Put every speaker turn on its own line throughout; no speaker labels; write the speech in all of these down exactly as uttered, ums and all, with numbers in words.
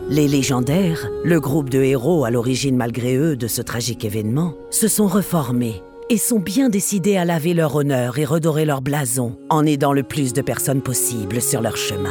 Les légendaires, le groupe de héros à l'origine malgré eux de ce tragique événement, se sont reformés et sont bien décidés à laver leur honneur et redorer leur blason en aidant le plus de personnes possible sur leur chemin.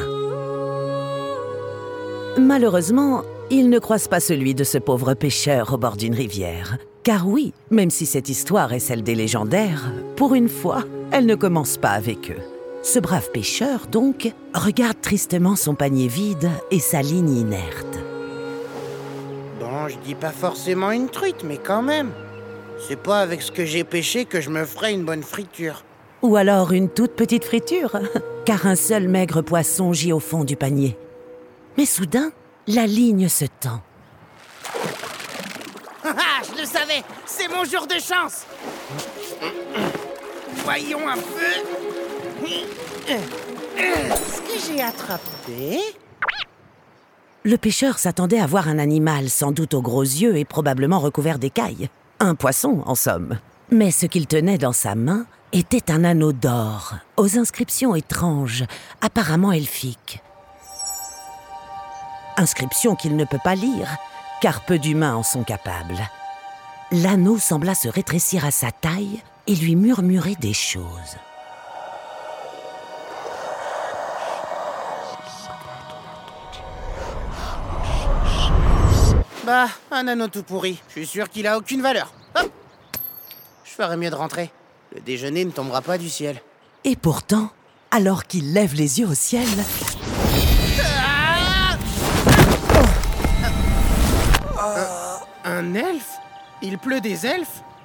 Malheureusement, ils ne croisent pas celui de ce pauvre pêcheur au bord d'une rivière. Car oui, même si cette histoire est celle des légendaires, pour une fois, elle ne commence pas avec eux. Ce brave pêcheur, donc, regarde tristement son panier vide et sa ligne inerte.
Bon, je dis pas forcément une truite, mais quand même. C'est pas avec ce que j'ai pêché que je me ferai une bonne friture.
Ou alors une toute petite friture, car un seul maigre poisson gît au fond du panier. Mais soudain, la ligne se tend.
Ah, je le savais, c'est mon jour de chance. Voyons un peu. Ce que j'ai attrapé...
Le pêcheur s'attendait à voir un animal, sans doute aux gros yeux et probablement recouvert d'écailles. Un poisson, en somme. Mais ce qu'il tenait dans sa main était un anneau d'or, aux inscriptions étranges, apparemment elfiques. Inscriptions qu'il ne peut pas lire, car peu d'humains en sont capables. L'anneau sembla se rétrécir à sa taille et lui murmurer des choses.
Bah, un anneau tout pourri. Je suis sûr qu'il a aucune valeur. Hop, je ferais mieux de rentrer. Le déjeuner ne tombera pas du ciel.
Et pourtant, alors qu'il lève les yeux au ciel...
Ah un, un elfe? Il pleut des elfes?